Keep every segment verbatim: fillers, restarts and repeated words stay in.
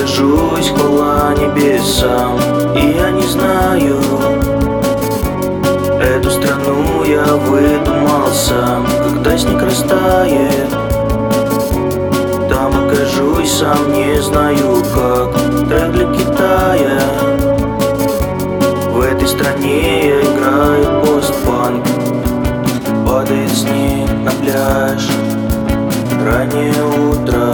окажусь, хвала небесам. И я не знаю, эту страну я выдумал сам. Когда снег растает, там окажусь, сам не знаю как. Трек для Китая. В этой стране я играю постпанк. Падает снег на пляж, раннее утро.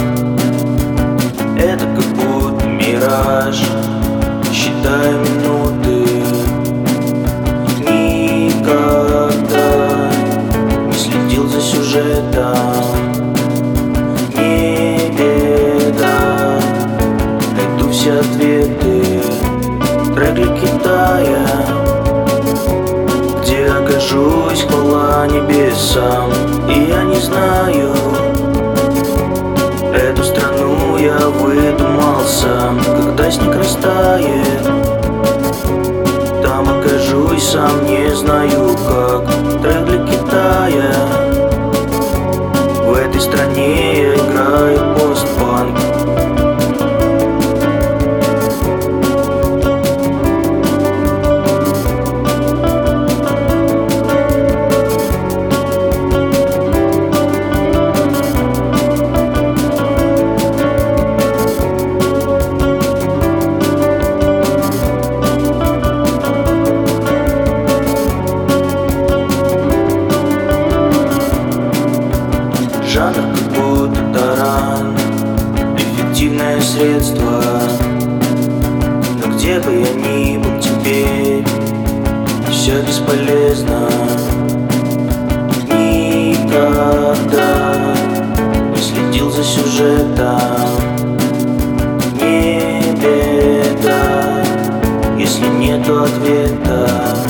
Это как будто мираж. Считаю минуты. Никогда не следил за сюжетом. Не беда, найду все ответы. Трек для Китая. Где окажусь, хвала небесам. И я не знаю, эту страну я выдумал сам. Когда снег растает, там окажусь, сам не знаю как. Трек для Китая. В этой стране я играю постпанк. Жанр как будто таран, эффективное средство. Но где бы я ни был теперь, все бесполезно. Никогда не следил за сюжетом. Не беда, если нету ответа.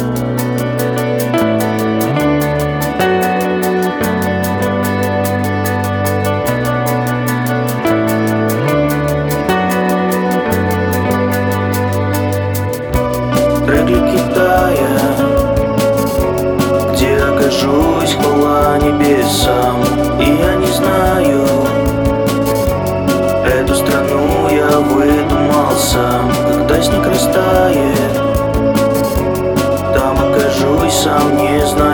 Трек для Китая. Где окажусь, хвала небесам. И я не знаю, эту страну я выдумал сам. Когда снег растает, там окажусь, сам не знаю.